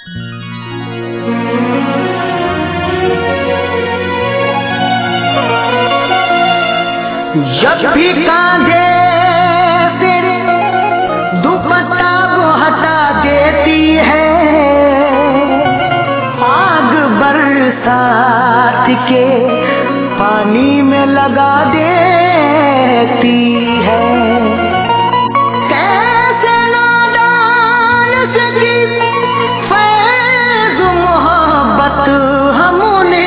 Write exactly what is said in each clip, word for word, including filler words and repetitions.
जब भी कांधे से दुपट्टा वो हटा देती है, आग बरसात के पानी में लगा देती है। कैसे नादान से की फैज़ मोहब्बत हमने,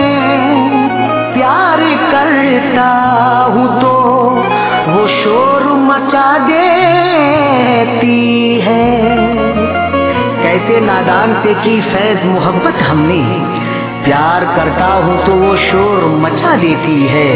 प्यार करता हूँ तो वो शोर मचा देती है। कैसे नादान से की फैज़ मोहब्बत हमने, प्यार करता हूँ तो वो शोर मचा देती है।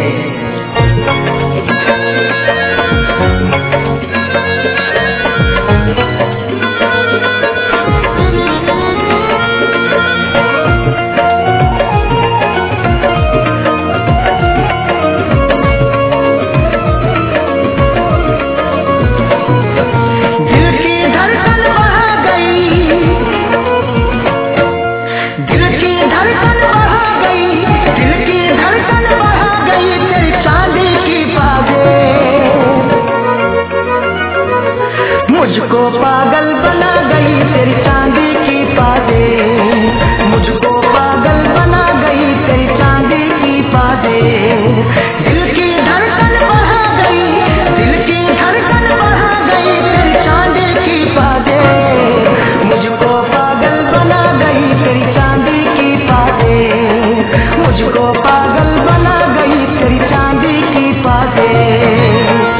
मुझको पागल बना गई तेरी चांदी की बातें, मुझको पागल बना गई तेरी चांदी की बातें। दिल की धड़कन बढ़ा गई, दिल की धड़कन बढ़ा गई तेरी चांदी की बातें। मुझको पागल बना गई तेरी चांदी की बातें, मुझको पागल बना गई तेरी चांदी की बातें।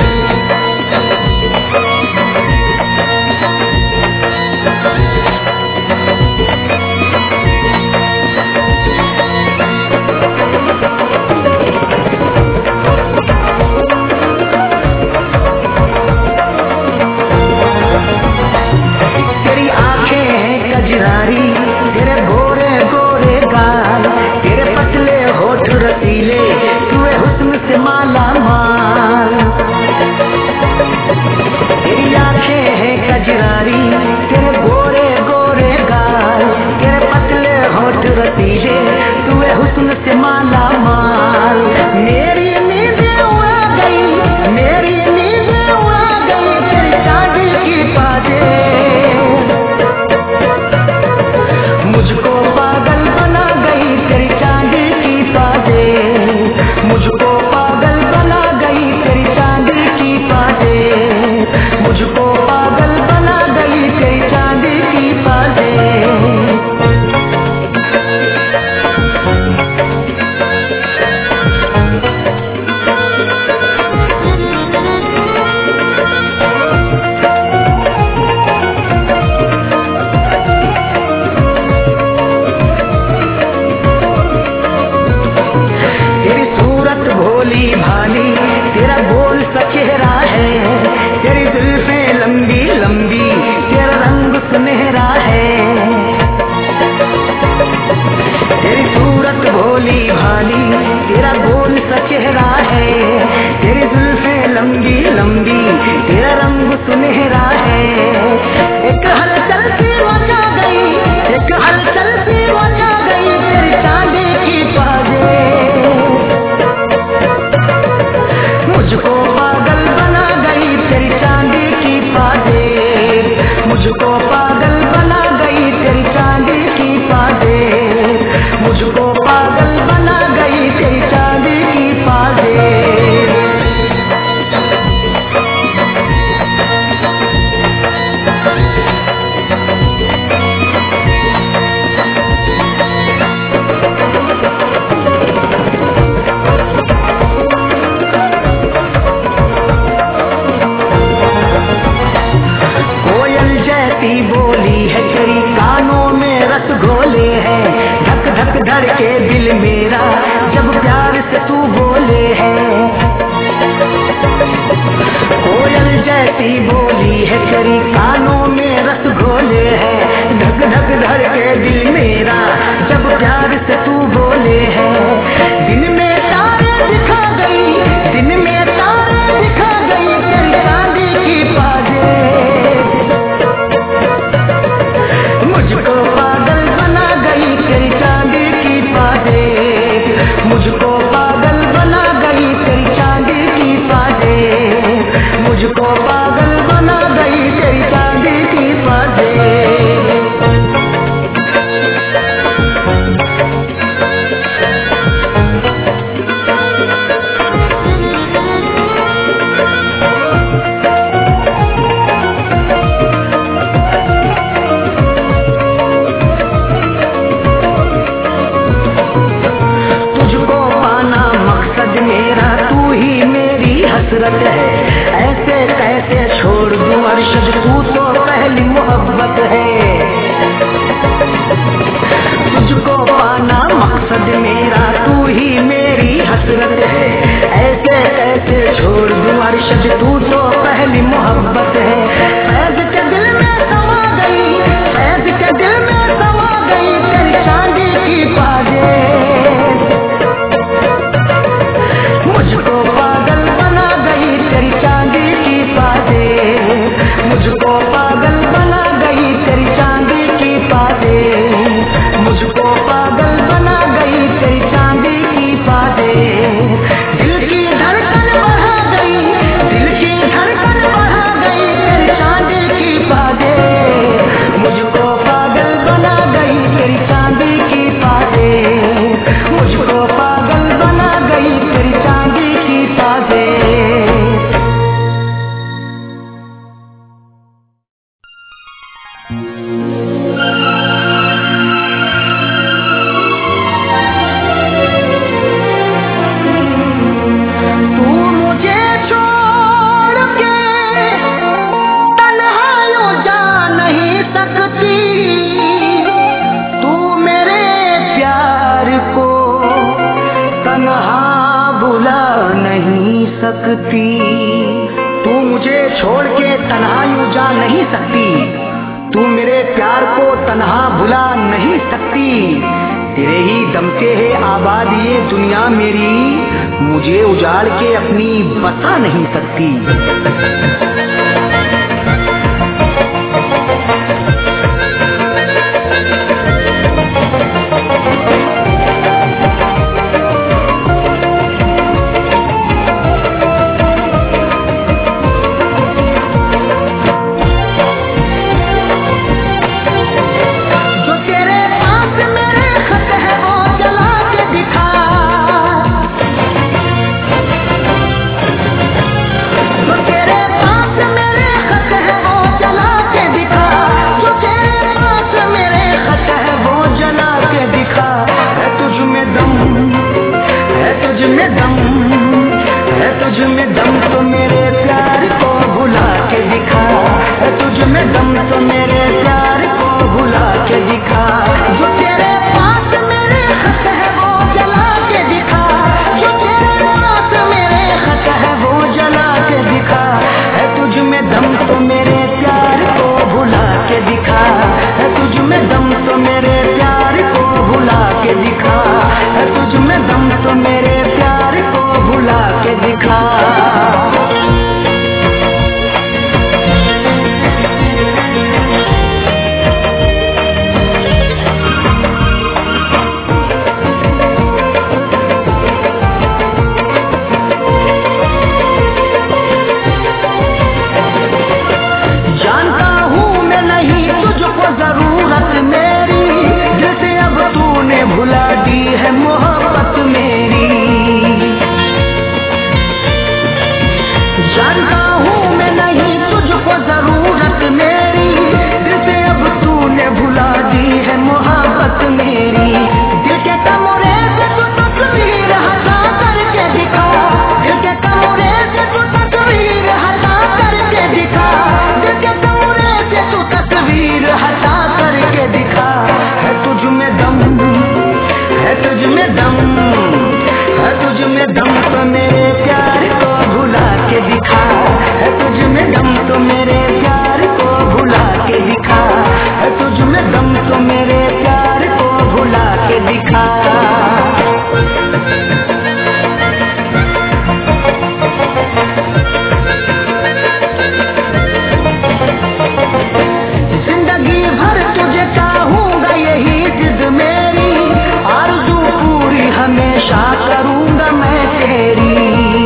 तेरे गोरे गोरे गाल, तेरे पतले होठ रसीले, तू है हुस्न से माला माल। तेरी आंखें हैं कजरारी, तेरे गोरे गोरे गाल, तेरे पतले होठ रसीले, तू है हुस्न से माला माल। मेरी नींद उड़ा गई, मेरी नींद उड़ा गई तेरी चांदी की बातें। मुझको पागल बना गई तेरी चांदी की बातें, मुझको पागल बना गई तेरी चांदी की बातें, मुझको पागल बना गई तेरी चांदी की बातें। भोली भाली तेरा गोल सा चेहरा है, तेरी जुल्फें लंबी लंबी, तेरा रंग सुनहरा है। तेरी सूरत भोली भाली तेरा गोल सा चेहरा है, तेरी जुल्फें लंबी लंबी, तेरा रंग सुनहरा है। एक हलचल सी मचा गई, एक हलचल सी मचा गई तेरी चांदी की बातें। मुझको पागल बना गई तेरी चांदी की बातें, मुझको पागल बना गई तेरी चांदी की बातें, मुझको पागल बना गई तेरी चांदी की बातें। बोली है तेरी कानों में रस घोले हैं, धक धक धड़के दिल मेरा जब प्यार से तू बोले है। कोयल जैसी बोली है तेरी कानों में रस घोले हैं, धक धक धड़के दिल मेरा जब प्यार से तू बोले है। दिन में तारे दिखा गई, दिन में तारे दिखा गई तेरी चांदी की बातें। मुझको तुझ तू तो पहली मोहब्बत है। फैज के दिल में समा गई, फैज के दिल में समा गई तेरी चांदी की पाजेब। मुझको पागल बना गई तेरी चांदी की पाजेब, मुझको पागल बना गई तेरी चांदी की पाजेब, मुझको पागल बना गई तेरी चांदी की पाजेब। दिल की धड़कन बढ़ा गई, दिल की धड़कन बढ़ा गई तेरी चांदी की पाजेब, मुझको पागल बना गई तेरी चांदी की पाजेब, मुझको पागल बना गई तेरी चांदी की पाजेब। तू मुझे छोड़ के तन्हा यूं जा नहीं सकती, तू मेरे प्यार को तन्हा भुला नहीं सकती। तू मुझे छोड़ के तन्हा यूं जा नहीं सकती, तू मेरे प्यार को तन्हा भुला नहीं सकती। तेरे ही दम से है आबाद ये दुनिया मेरी, मुझे उजाड़ के अपनी बसा नहीं सकती। जो तेरे पास मेरे खत है वो जला के दिखा, जो तेरे पास मेरे खत है वो जला के दिखा, जो तेरे पास मेरे खत है वो जला के दिखा। है तुझ में दम, है तुझ में दम, है तुझ में दम तो मेरे प्यार को भुला के दिखा, है तुझ में दम तो मेरे प्यार को भुला के दिखा। जो तेरे पास मेरे खत है वो जला के दिखा, जो तेरे पास मेरे खत है वो जला के दिखा। है तुझ में दम तो मेरे प्यार को भुला के दिखा, है तुझ में दम तो मेरे प्यार को भुला के दिखा, है तुझ में दम तो मेरे प्यार को भुला के दिखा। जानता हूँ मैं नहीं तुझको जरूरत मेरी, दिल से अब तूने भुला दी है मोहब्बत मेरी। जानता हूँ मैं नहीं तुझको जरूरत मेरी, दिल से अब तूने भुला दी है मोहब्बत मेरी। दिल के कमरे से तू तस्वीर हटा करके दिखा, दिल के कमरे से तू तस्वीर हटा करके दिखा, दिल के कमरे से तू तस्वीर हटा करके दिखा। है तुझ में दम, है तुझ में दम, है तुझ में दम तो मेरे प्यार को भुला के दिखा, है तुझ में दम तो मेरे प्यार को भुला के दिखा, है तुझ में दम तो मेरे प्यार को भुला के दिखा। जिंदगी भर तुझे चाहूंगा यही जिद मेरी, आरज़ू पूरी हमेशा करूंगा मैं तेरी।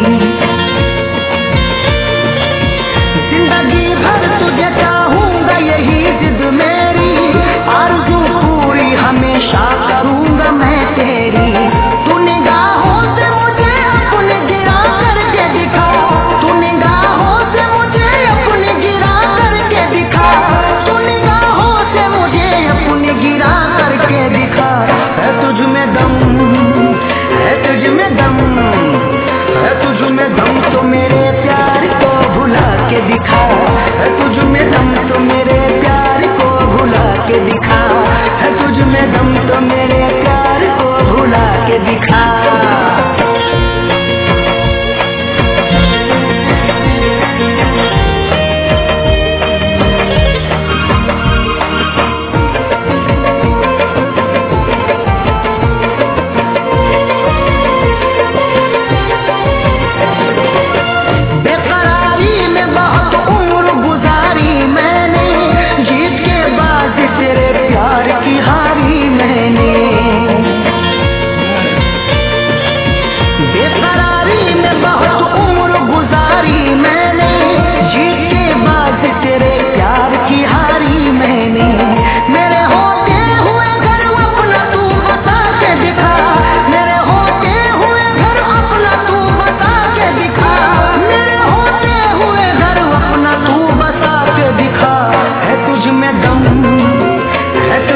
जिंदगी भर तुझे चाहूंगा यही जिद मेरी, आरज़ू पूरी हमेशा करूंगा मैं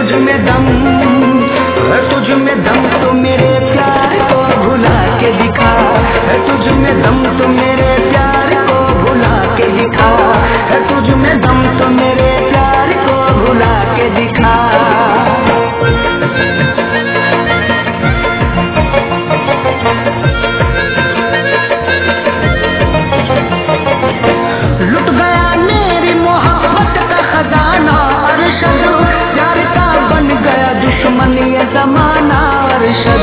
तुझ में दम है, तुझ में दम तो मेरे प्यार को भुला के दिखा है, तुझ में दम तो मेरे प्यार को भुला के दिखा है, तुझ में दम तो मेरे प्यार को भुला के दिखा। लुट गया मेरी मोहब्बत का खजाना अरशद, प्यार का बन गया दुश्मन ये जमाना अरशद।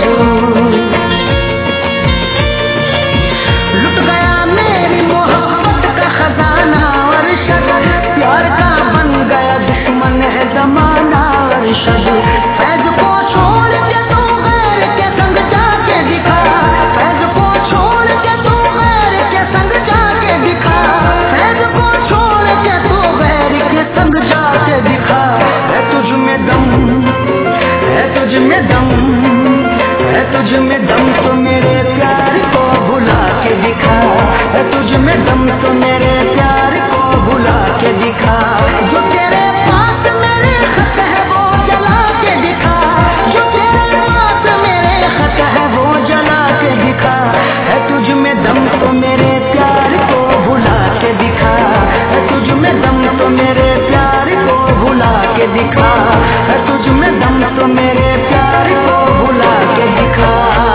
लुट गया मेरी मोहब्बत का खजाना अरशद, प्यार का बन गया दुश्मन है जमाना अरशद। फैज को छोड़ के तू गैर के संग जाके दिखा, फैज को छोड़ के तू गैर के संग जाके दिखा, फैज को छोड़ के तू गैर के संग जाके दिखा। है तुझ में दम है, तुझ में दम है, तुझ में दम तो मेरे प्यार को भुला के दिखा है, तुझ में दम तो मेरे प्यार को भुला के दिखा। जो तेरे पास मेरे खत है वो जला के दिखा, जो तेरे पास मेरे खत है वो जला के दिखा है, तुझ में दम तो मेरे प्यार को भुला के दिखा है, तुझ में दम तो मेरे प्यार को भुला के दिखा है, तुझ में दम तो मेरे प्यार को भुला के दिखा।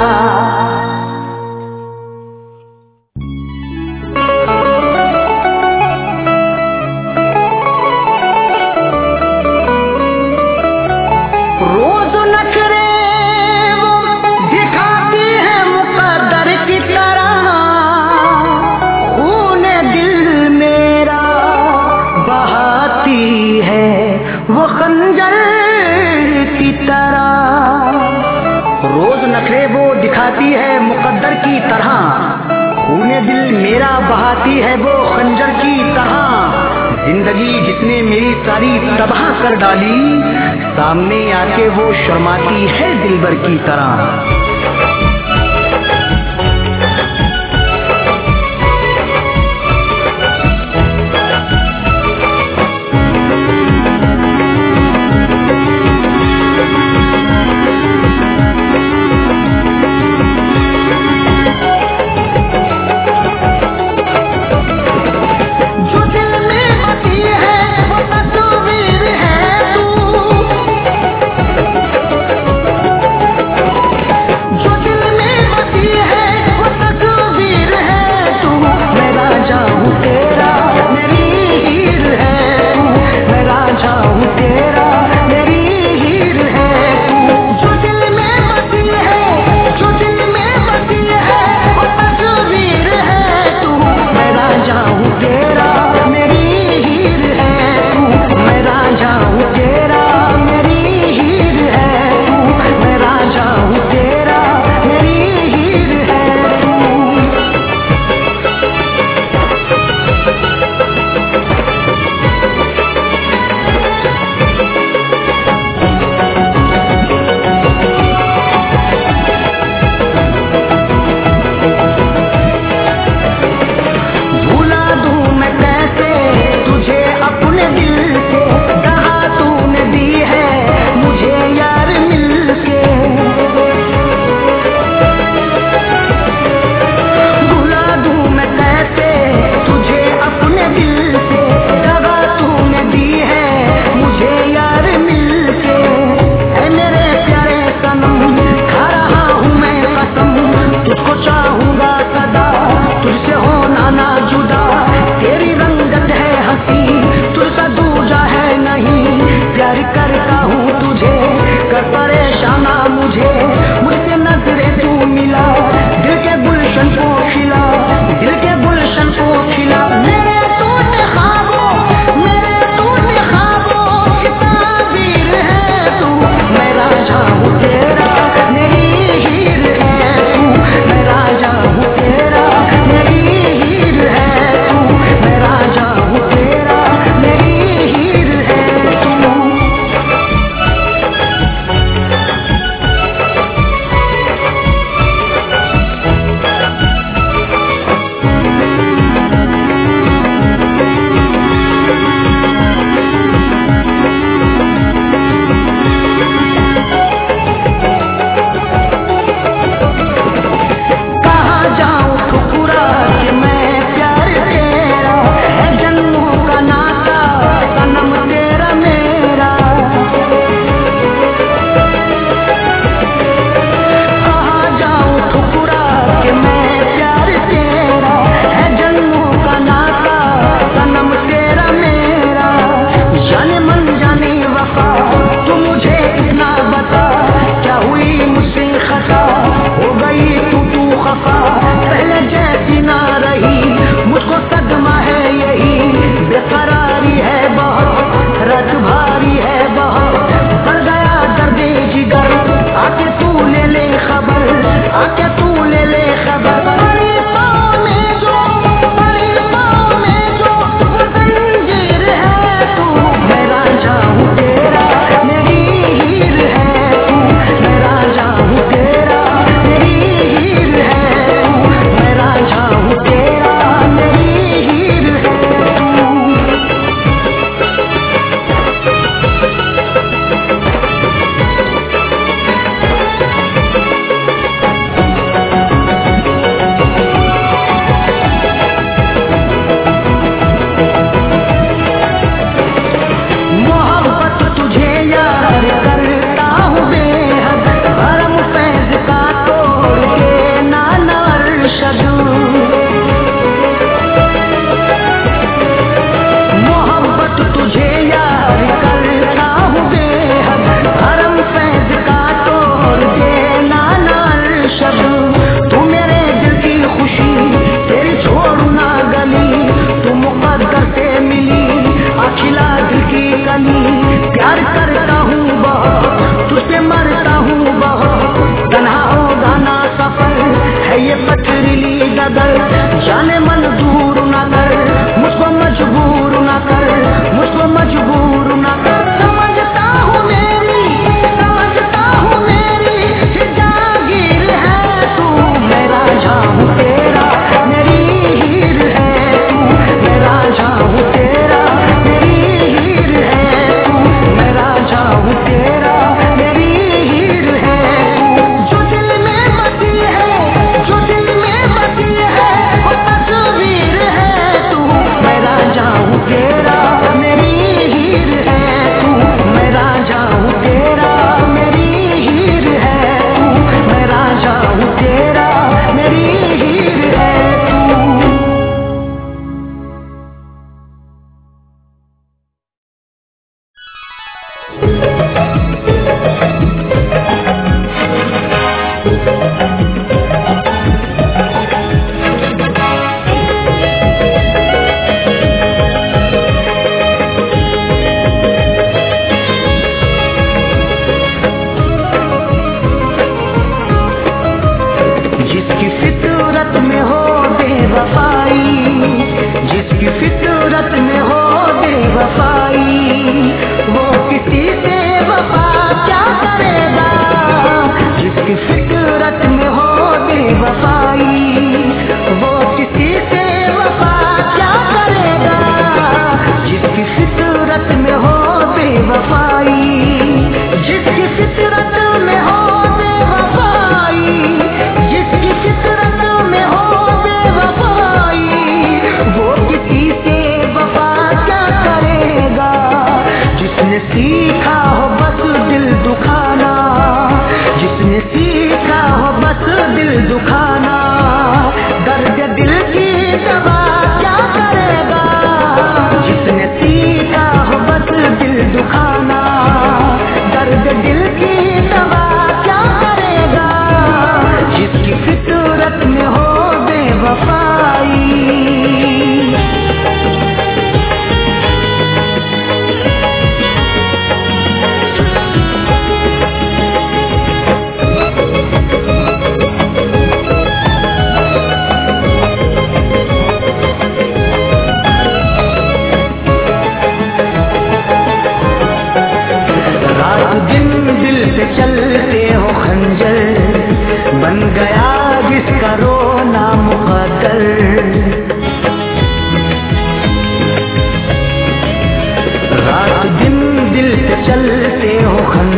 रोज नखरे वो दिखाती है मुकद्दर की तरह, खून दिल मेरा बहाती है वो खंजर की तरह। रोज नखरे वो दिखाती है मुकद्दर की तरह, खून दिल मेरा बहाती है वो खंजर की तरह। जिंदगी जिसने मेरी सारी तबाह कर डाली, सामने आके वो शर्माती है दिलबर की तरह।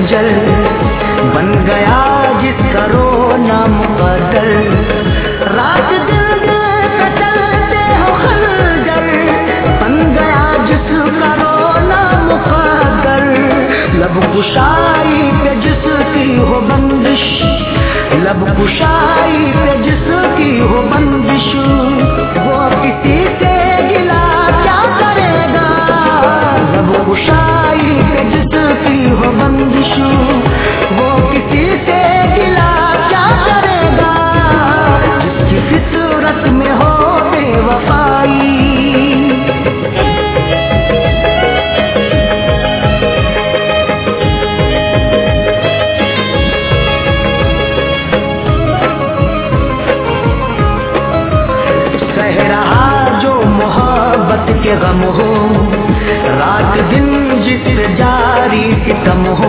खंजर बन गया जिसका रोना मुकद्दर। रात दिन का चलते हो खंजर बन गया जिसका रोना मुकद्दर। लब कुशाई पे जिसकी हो बंदिश, लब कुशाई पे जिसकी हो बंदिश, वो किसी से गिला क्या करेगा। लब कुशाई पे जिसकी हो बंदिश, वो किसी से गिला क्या करेगा। जिसकी फितरत में हो बेवफाई, के गम हो रात दिन जिस जारी सितम हो।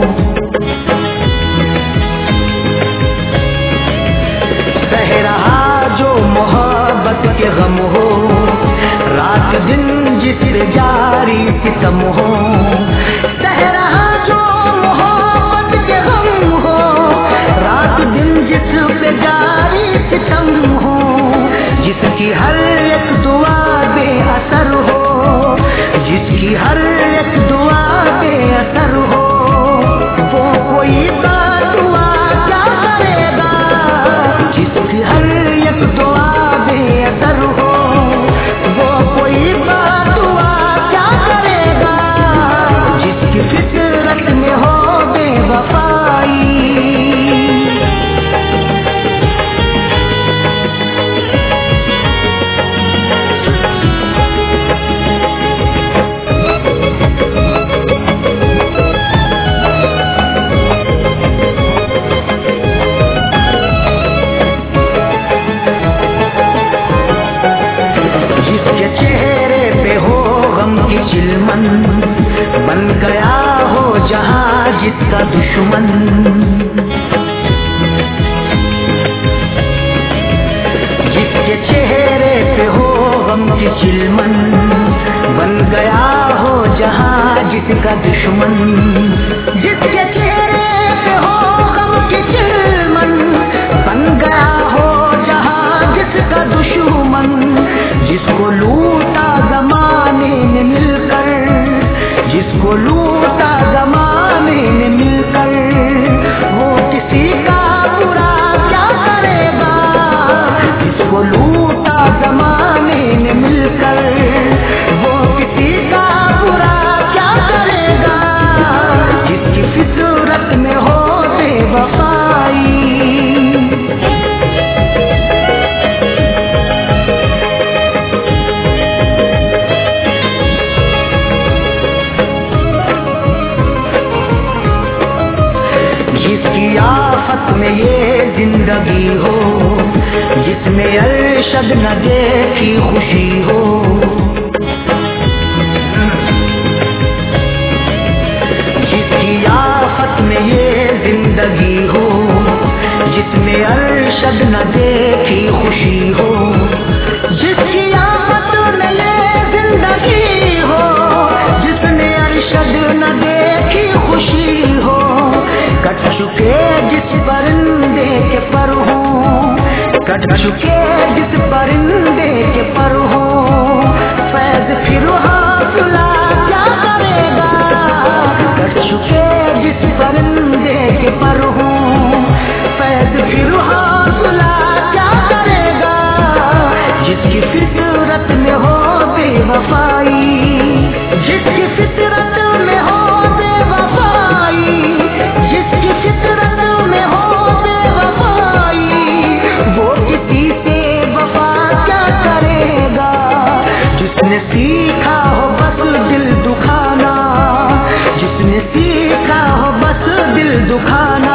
सह रहा जो मोहब्बत के गम हो रात दिन जिस जारी सितम हो। सह रहा जो मोहब्बत के गम हो रात दिन जिस पे जारी सितम हो। जिसकी हर एक दुआ बेअसर हो, जिसकी हर एक दुआ बेअसर हो, वो कोई दुआ क्या करेगा। जिसकी हर एक दुआ बेअसर हो, वो कोई दुआ क्या करेगा। जिसकी फितरत में हो बेवफाई, चिलमन बन गया हो जहां जिसका दुश्मन। जिसके चेहरे पे हो गम की चिलमन बन गया हो जहां जिसका दुश्मन। जिसके चेहरे पे हो गम की चिलमन बन गया हो जहां जिसका दुश्मन। जिसको लूटा जमाने ने मिलकर, जिसको लूटा जमाने ने मिलकर, वो किसी का बुरा क्या करेगा। जिसको लूटा जमाने ने मिलकर, वो किसी का बुरा क्या करेगा। जिसकी फितरत में हो बेवफाई, आफत में ये जिंदगी हो, जिसमें अरशद न देखी खुशी हो। जिसकी आफत में ये जिंदगी हो, जिसमें अरशद न देखी खुशी हो। जिसकी आफत में ये जिंदगी हो, जिसमें अरशद न देखी खुशी हो। कट चुके जिस परिंदे के पर हो, कट चुके जिस परिंदे के पर हो। फैज फिर हासिला क्या करेगा। कट चुके जिस परिंदे के पर हो, फैज फिर हासिला क्या करेगा। जिसकी फितरत में हो बेवफाई, जिसकी फितरत में हो बेवफाई, जिसकी फितरत में हो बेवफाई, वो किसी से वफा क्या करेगा। जिसने सीखा हो बस दिल दुखाना, जिसने सीखा हो बस दिल दुखाना,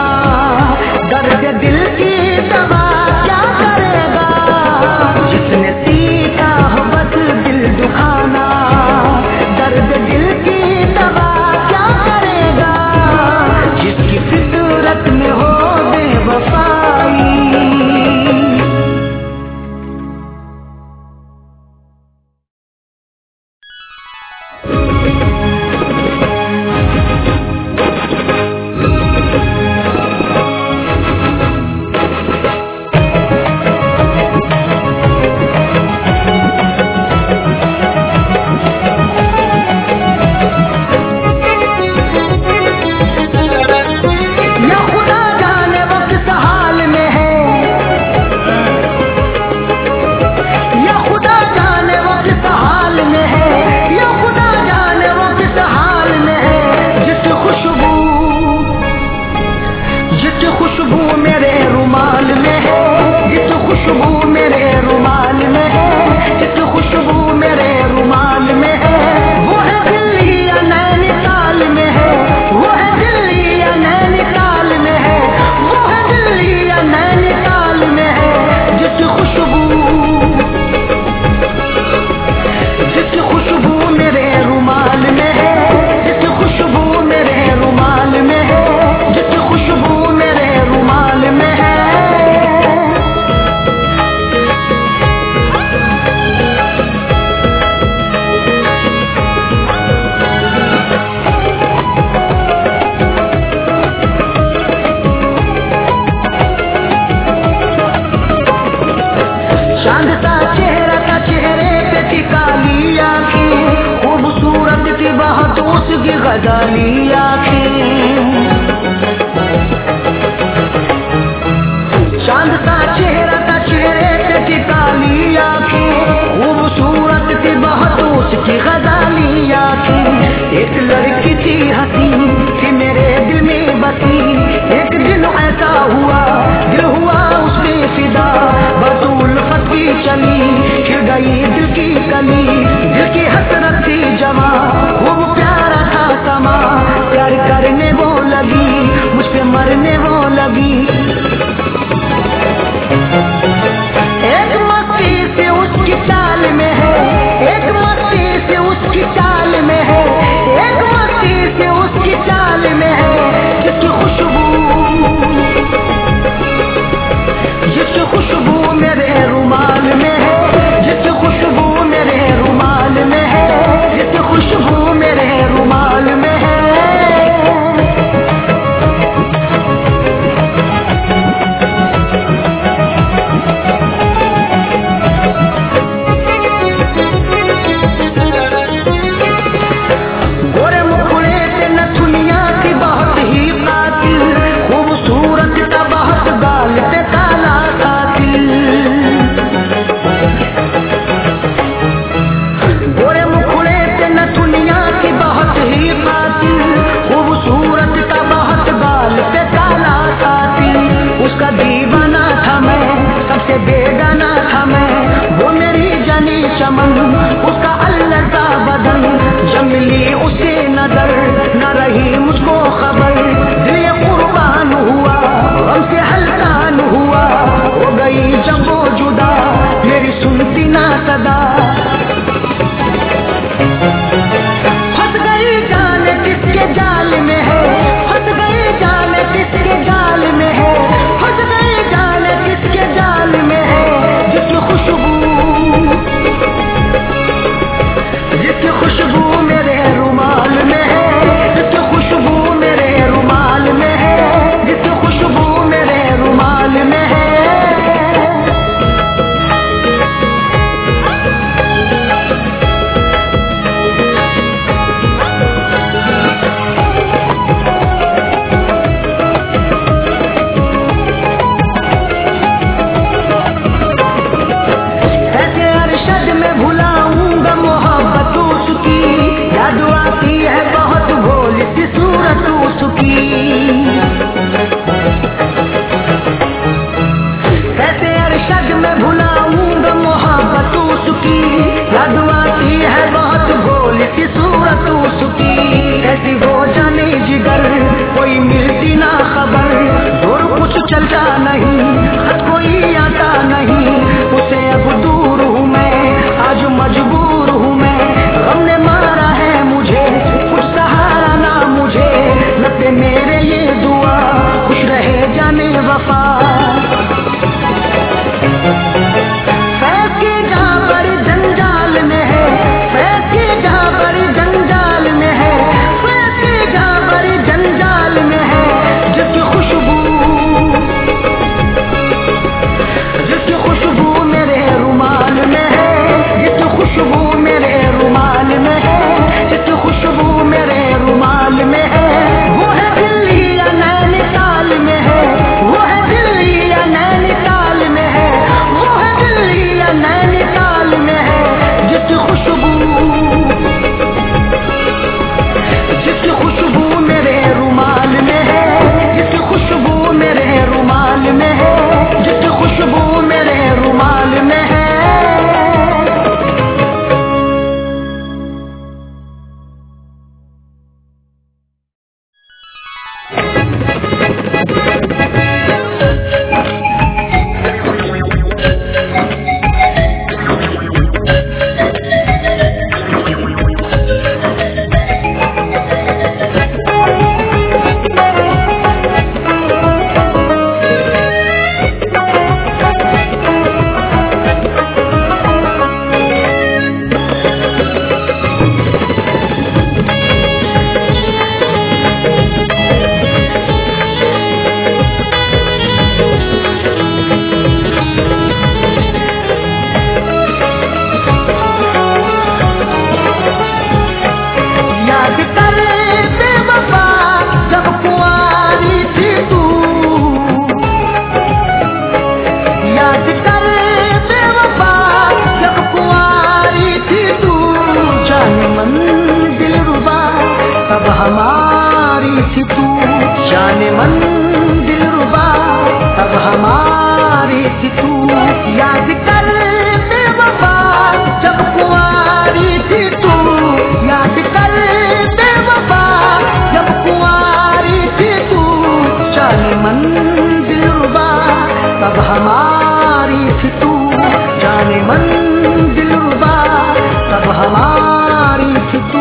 दर्द दिल की दवा क्या करेगा। जिसने सीखा जिसकी खुशबू मेरे रुमाल में है, जिसकी खुशबू मेरे रुमाल में है, जिसकी खुशबू मेरे रुमाल में है, वो है दिल्ली या नैनीताल में है, वो है दिल्ली या नैनीताल में है, वो है दिल्ली या नैनीताल में है। जिसकी खुशबू जिसकी खुशबू मेरे रुमाल में है, जिसकी खुशबू मेरे रुमाल में है, जिसकी खुशबू मेरे रुमाल में है। चांद सा चेहरा था, चेहरे पे थी काली आँखें, खूबसूरत थी बहुत उसकी गजाली आँखें। चांद सा चेहरा था, चेहरे पे थी काली आँखें, खूबसूरत थी बहुत उसकी गजाली आँखें। एक लड़की थी हंसी थी मेरे दिल में बसी, एक दिन ऐसा हुआ दिल हुआ उसमें फिदा, बतूल फटी चली खिल गई दिल की कली, दिल की हसरत थी जमा खूब प्यारा था समा, प्यार करने वो लगी मुझ पे मरने वो लगी। एक मस्ती से उसकी चाल में है, एक मस्ती से उसकी चाल में है, एक मस्ती से उसकी चाल में है। जिसकी खुशबू जिसकी खुशबू मेरे रुमाल में है, जिसकी खुशबू मेरे रुमाल में है, जिसकी खुशबू मेरे रुमाल में है। गोरे मुखड़े से नथुनिया थी बहुत ही कातिल, खूबसूरत था बहुत गाल पे काला कातिल। गोरे मुखड़े से नथुनिया थी बहुत ही कातिल, खूबसूरत था बहुत गाल पे काला कातिल। उसका दीवाना था मैं, सबसे बेगाना था मैं, वो मेरी जानी चमन, उसका अल्लाह का बदन। जब मिली उसे नजर न रही मुझको खबर, दिल ये कुर्बान हुआ हमसे हल्कान हुआ, हो गई जब वो जुदा मेरी सुनती ना सदा। फंस गई जाने किसके जाल में है, फंस गई जाने किसके जाल में है, फंस गई जाने किसके जाल में है। जिसकी खुशबू जिसकी खुशबू मेरे रुमाल में है, जिसकी खुशबू मेरे रुमाल में है, जिसकी खुशबू मेरे रुमाल में है। ऐसे अरशद में भुलाऊंगा मोहब्बत उसकी, याद आती है बहुत भोली सी सूरत उसकी। ऐसे अरशद में भुलाऊंगा मोहब्बत उसकी, याद आती है बहुत भोली सी सूरत उसकी। कैसी वो जाने जिगर कोई मिलती ना खबर, और कुछ चलता नहीं खत कोई आता नहीं, उसे अब दूर हूँ मैं आज मजबूर हूँ मैं। गम ने मारा है मुझे कुछ सहारा ना मुझे, लगते मेरे ये दुआ खुश रहे जाने वफा। फैज़ की जहाँ बड़ी जंजाल में है, फैज़ की जहाँ बड़ी जंजाल में है, फैज़ की जहाँ बड़ी जंजाल में है। जिसकी खुशबू जिसकी खुशबू मेरे रुमाल में है, जिसकी खुशबू मेरे रुमाल में है, जिसकी खुशबू मेरे रुमाल में है। वो है दिल्ली या नैनीताल में है, वो है दिल्ली जाने मन दिलरुबा तब हमारी थी तू। याद कर बेवफा जब कुंवारी थी तू, याद कर बेवफा जब कुंवारी थी तू। जाने मन दिलरुबा तब हमारी थी तू, जाने मन दिलरुबा तब हमारी थी तू।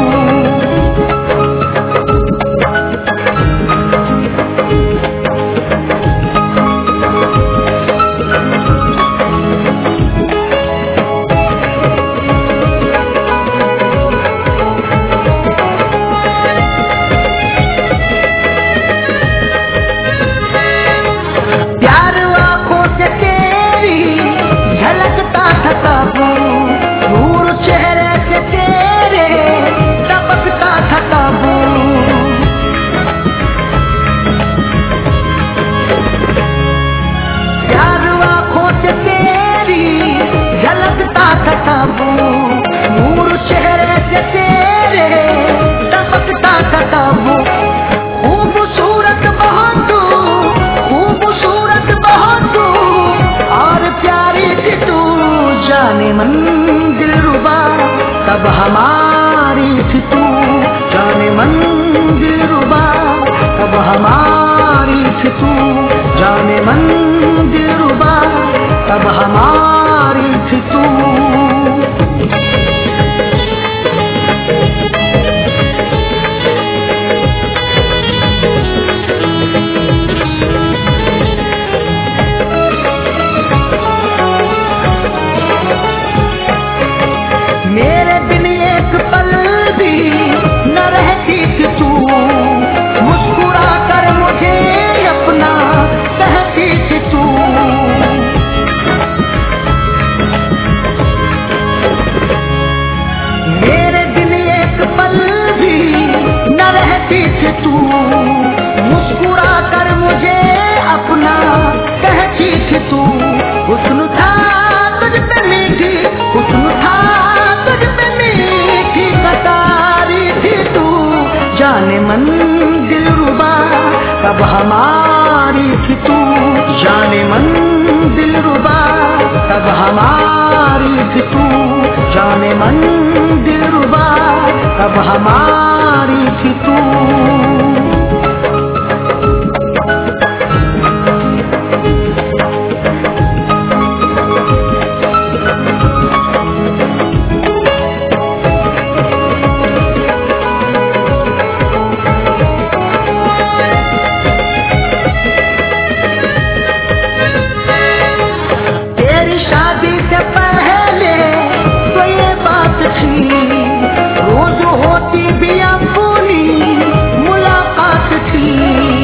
प्यार आँखों से तेरी झलकता था तब, नूर चेहरे से तेरे टपकता था तब। प्यार आँखों से तेरी झलकता था तब, नूर चेहरे से तेरे टपकता था तब। खूबसूरत बहुत तू, खूबसूरत बहुत तू और प्यारी थी तू। जाने मन दिलरुबा तब हमारी थी तू, जाने मन दिलरुबा तब हमारी थी तू, जाने मन दिलरुबा तब हमारी थी तू। मेरे बिन एक पल भी न रहती थी तू, मुस्कुरा कर मुझे अपना कहती थी तू। मेरे बिन एक पल भी न रहती थी तू, मुस्कुरा कर मुझे अपना कहती थी तू। हुस्न था तुझ पे मीठी, हुस्न था तुझ पे मीठी कटारी थी तू। जाने मन दिलरुबा तब हमारी थी तू, जाने मन दिलरुबा तब हमारी थी तू, जाने मन दिलरुबा तब हमारी थी तू। तेरी शादी से पहले तो ये बात थी, रोज होती भी अपनी मुलाकात थी।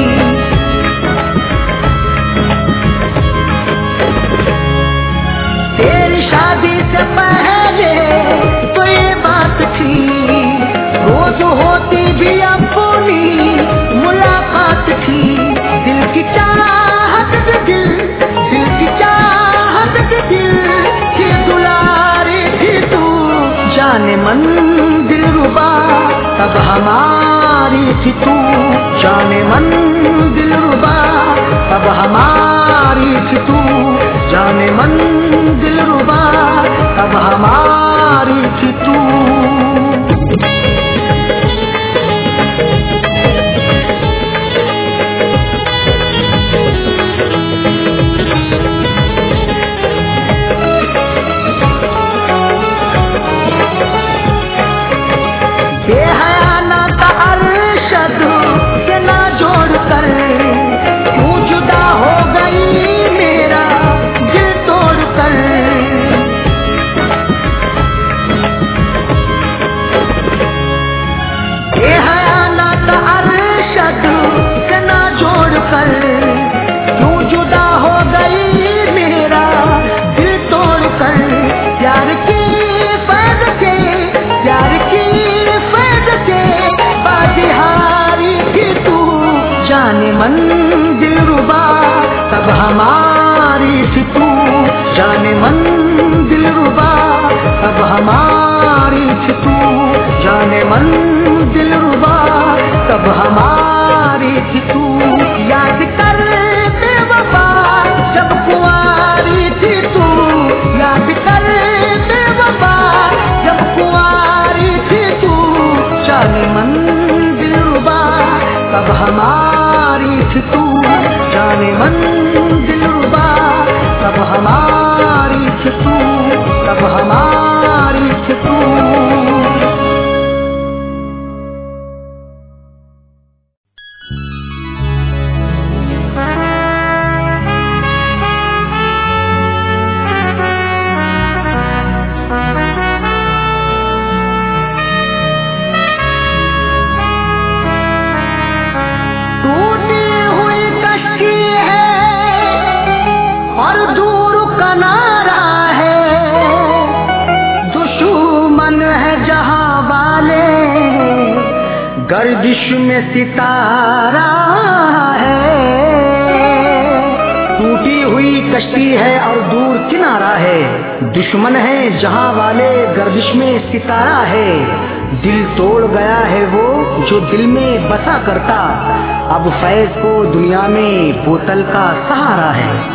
तेरी शादी से पहले तो ये बात थी, रोज होती भी अपनी मुलाकात थी। दिल की चाहत के दिल, दिल की चाहत के दिल की दुलारी थी तू। जाने मन दिलरुबा तब हमारी थी तू, जाने मन दिलरुबा तब हमारी थी तू, जाने मन दिलरुबा तब हमारी थी तू। बेहया नाता अरशद से ना जोड़ कर, क्यों जुदा हो गई मेरा दिल तोड़ कर। बेहया नाता अरशद से ना जोड़ कर, क्यों जुदा हो गई मेरा दिल तोड़ कर। प्यार की फैज़ के, प्यार की बाजिहारी थी तू। जाने मन दिलरुबा तब हमारी थी तू, जाने मन दिलरुबा तब हमारी थी तू, जाने मन दिलरुबा तब हमारी थी तू। गर्दिश में सितारा है, टूटी हुई कश्ती है और दूर किनारा है। दुश्मन है जहां वाले गर्दिश में सितारा है, दिल तोड़ गया है वो जो दिल में बसा करता, अब फैज को दुनिया में बोतल का सहारा है।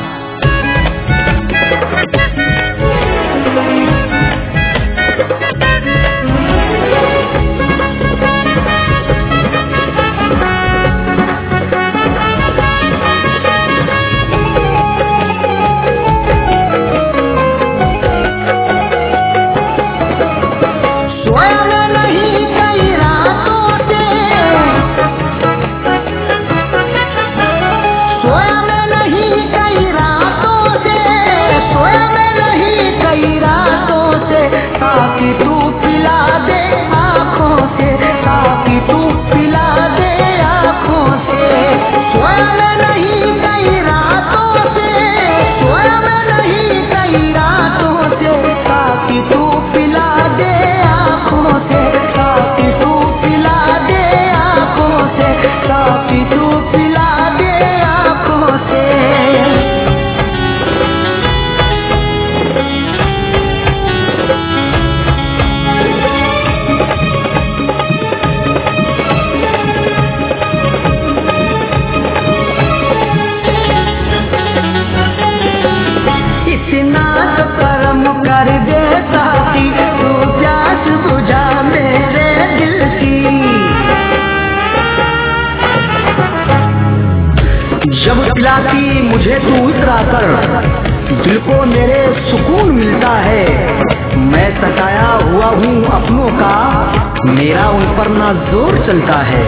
जब पिलाती मुझे तू इतरा कर, दिल को मेरे सुकून मिलता है। मैं सताया हुआ हूँ अपनों का, मेरा उन पर ना जोर चलता है।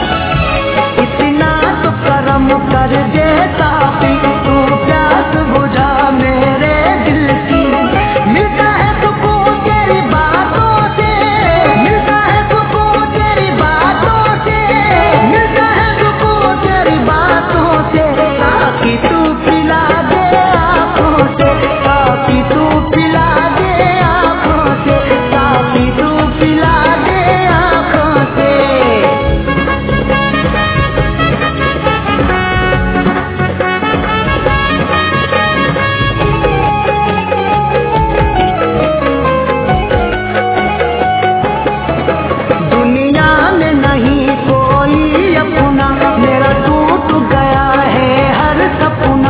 इतना तो करम कर देता तू प्यास बुझा मेरे दिल की, मिलता है सुकून तेरी बातों से, मिलता है सुकून तेरी बातों से, मिलता है सुकून तेरी बातों से। ताकि तू पिला दे आँखों से, ताकि तू पिला दे आँखों से, ताकि तू पिला दे आँखों से। दुनिया में नहीं कोई अपना, मेरा टूट गया है हर सपना।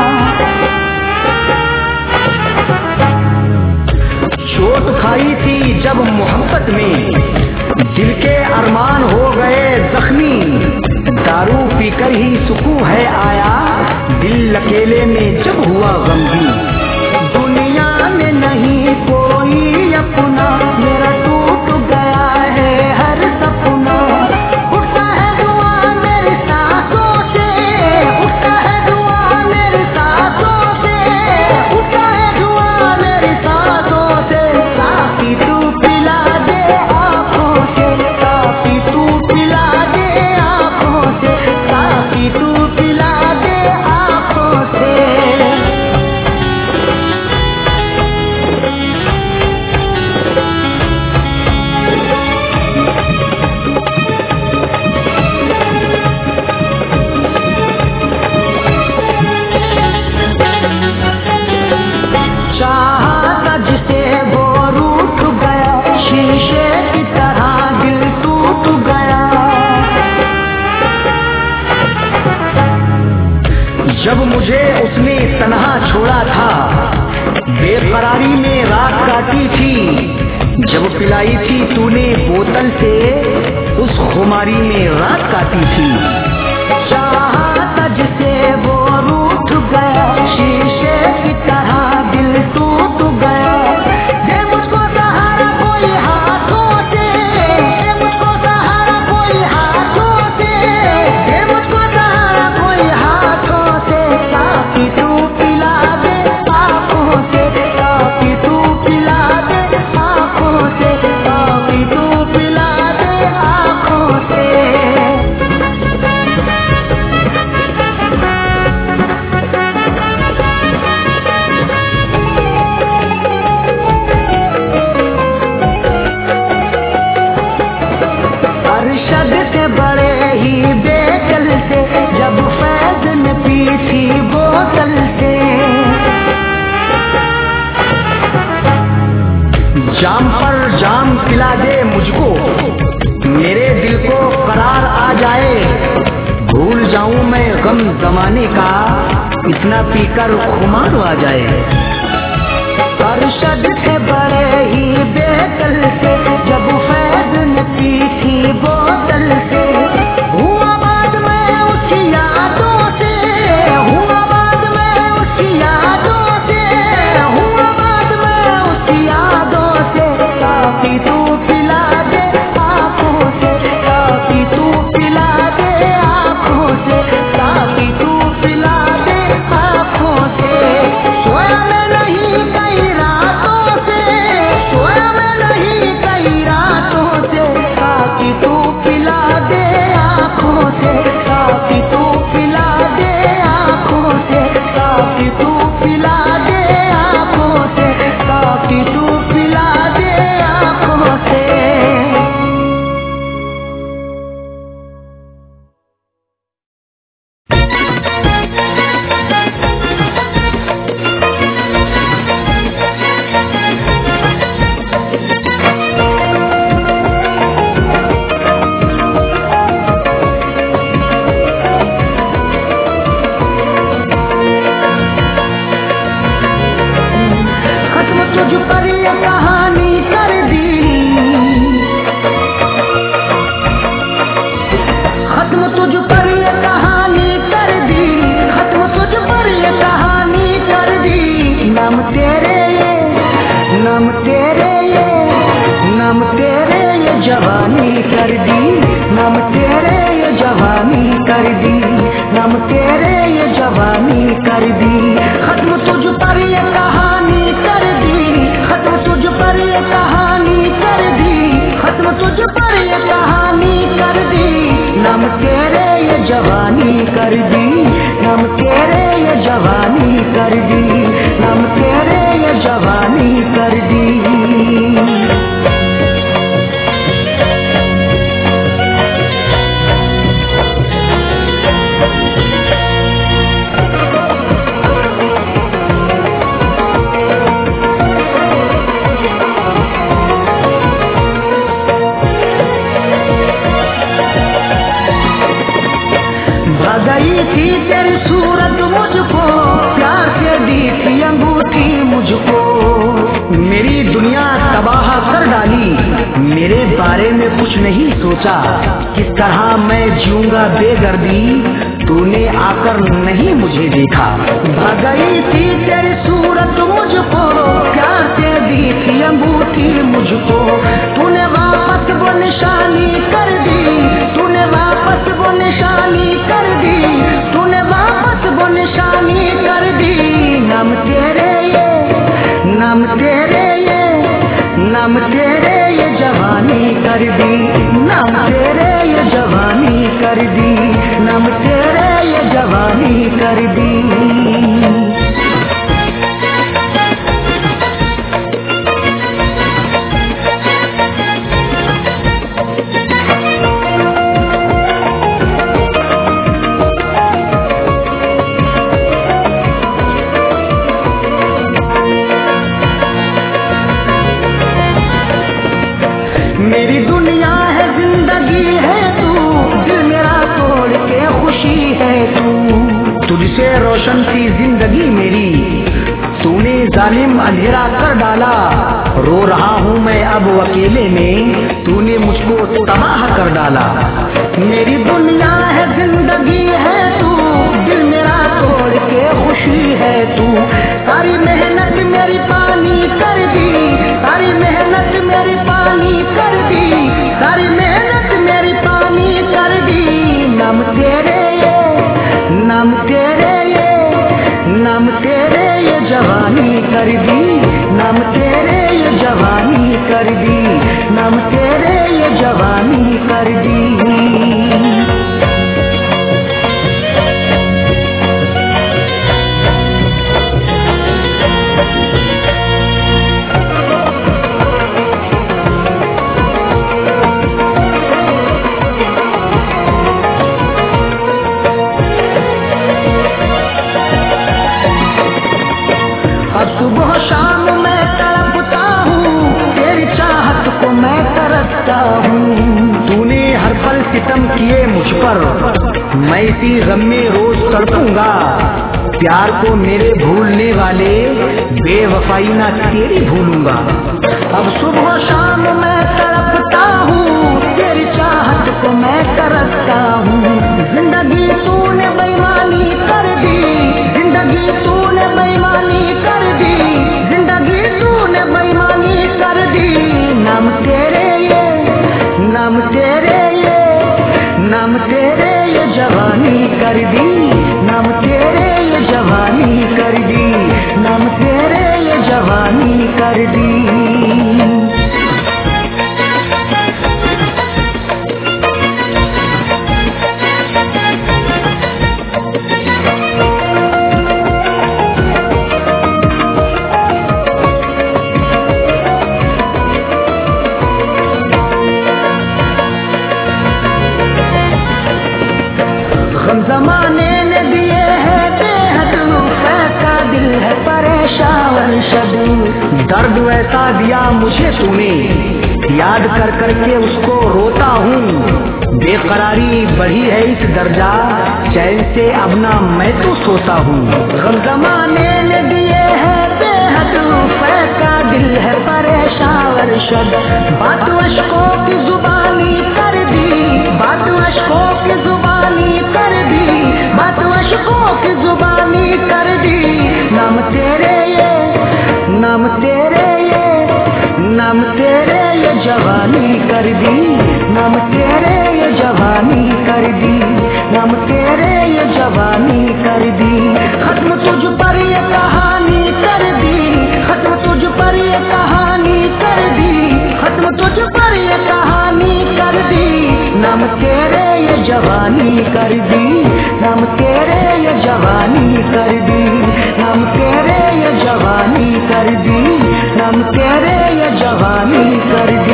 चोट खाई थी जब मोहब्बत में, दिल के अरमान हो गए जख्मी। दारू पीकर ही सुकून है आया, दिल अकेले में जब हुआ गमगीन। दुनिया में नहीं कोई अपना, मेरा टूट गया है हर सपना। उठता है धुआं मेरी सांसों से, उठता है धुआं मेरी सांसों से, उठता है धुआं मेरी सांसों से। ताकि तू पिला दे आँखों से, ताकि तू पिला दे आँखों से, ताकि तू पिला दे आँखों से। चाहता जिसे वो रूठ गया, शीशे की तरह दिल टूट गया। जब मुझे उसने तन्हा छोड़ा था, बेकरारी में रात काटी थी। जब पिलाई थी तूने बोतल से, उस खुमारी में रात काटी थी। चाहता जिसे वो रूठ गया, शीशे की तरह दिल टूट गया। दे मुझको सहारा कोई हाथों से, दे मुझको सहारा कोई हाथों से, दे मुझको सहारा कोई हाथों से। ताकि तू पिला दे आँखों से, ताकि तू पिला दे आँखों से, ताकि तू पिला दे आँखों से। में गम जमाने का, इतना पीकर खुमार आ जाए। अरशद थे बड़े ही बेकल से, जब फैज ने पी थी बोतल से, हुआ बाद में उसकी यादों से, हुआ बाद में उसकी यादों से, हुआ बाद में उसकी यादों से, काफी तू पिला दे आँखों से, काफी तू पिला दे आँखों से, काफी तू पिला दे आँखों से। सोया मैं नहीं कई रातों से, सोया मैं नहीं कई रातों से, काफी तू पिला दे आँखों से, काफी तू पिला दे आँखों से, काफी तू पिला दे आँखों से, काफी तू पिला दे आँखों से। खत्म तुझ पर ये कहानी कर दी, खत्म तुझ पर ये कहानी कर दी, खत्म तुझ पर ये कहानी कर दी। नाम तेरे ये, नाम तेरे ये, नाम तेरे ये जवानी कर दी, नाम तेरे ये जवानी कर दी, नाम तेरे ये जवानी कर दी। खत्म तुझ पर ये कहानी कर दी, खत्म तुझ पर ये कहानी कर दी, खत्म तुझ पर ये कहानी कर दी। नाम तेरे ये जवानी कर दी, नाम तेरे ये जवानी कर दी, नाम तेरे ये जवानी कर दी। भगाई थी तेरी सूरत मुझको, प्यार से दी थी अंगूठी मुझको, मेरी दुनिया तबाह कर डाली, मेरे बारे में कुछ नहीं सोचा, किस तरह मैं जीऊंगा बेदर्दी, तूने आकर नहीं मुझे देखा। भगाई थी तेरी सूरत मुझको, प्यार से दी थी अंगूठी मुझको, तूने वापस वो निशानी कर दी, तूने वापस वो निशानी कर दी, तूने वापस वो निशानी कर दी। नाम तेरे ये, नाम तेरे ये, नाम तेरे ये जवानी कर दी, नाम तेरे ये जवानी कर दी, नाम तेरे ये जवानी कर दी। मेरी दुनिया है, जिंदगी है तू, दिल मेरा तोड़ के खुशी है तू, तुझसे रोशन थी जिंदगी मेरी, तूने जालिम अंधेरा कर डाला, रो रहा हूँ मैं अब अकेले में, तूने मुझको तबाह कर डाला। मेरी दुनिया है, जिंदगी है तू, दिल मेरा तोड़ के खुशी है तू, सारी मेहनत मेरी पानी कर दी, सारी मेहनत मेरी पानी कर दी, सारी मेहनत मेरी पानी कर दी। नाम तेरे ये, नाम तेरे ये, नाम तेरे ये जवानी कर दी, नाम तेरे ये जवानी कर दी, नाम तेरे ये जवानी कर दी। सुबह शाम मैं तड़पता हूँ, तेरी चाहत को मैं तरसता हूँ, तूने हर पल सितम किए मुझ पर, मैं इसी गम में रोज तड़पूंगा। प्यार को मेरे भूलने वाले, बेवफाई ना तेरी भूलूंगा। अब सुबह शाम मैं तड़पता हूँ, तेरी चाहत को मैं तरसता हूँ। जिंदगी तूने बेईमानी कर दी, जिंदगी तूने बेईमानी कर दी, जिंदगी तूने बेईमानी कर दी। नाम तेरे ये, नाम तेरे ये, नाम तेरे ये जवानी कर दी, नाम तेरे ये जवानी कर दी, नाम तेरे ये जवानी कर दी। जमाने ने दिए हैं बेहद का दिल है परेशान शब। दर्द ऐसा दिया मुझे तूने, याद कर कर के उसको रोता हूँ। बेकरारी बढ़ी है इस दर्जा, चैन से अब ना मैं तो सोता हूँ। गम जमाने ने दिए हैं बेहद का दिल है परेशान शब। बात अशकों की जुबानी कर दी, बात अशकों की जुबानी कर दी, बात अशकों की जुबानी कर दी। नाम तेरे ये, नाम तेरे ये, नाम तेरे ये जवानी कर दी, नाम तेरे ये जवानी कर दी, नाम तेरे ये जवानी कर दी। खत्म तुझ पर ये कहानी कर दी, खत्म तुझ पर ये कहानी कर दी, खत्म तुझ पर ये कहानी कर दी। नाम तेरे ये जवानी कर दी, नाम तेरे ये जवानी कर दी, नाम तेरे ये जवानी कर दी, नाम तेरे ये जवानी कर दी।